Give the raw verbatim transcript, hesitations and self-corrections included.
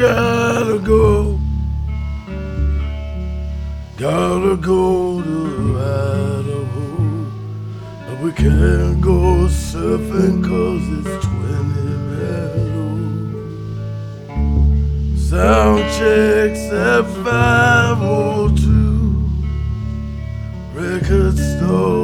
Gotta go, gotta go to Idaho. But we can't go surfing cause it's twenty below. Sound checks at five oh two. Record store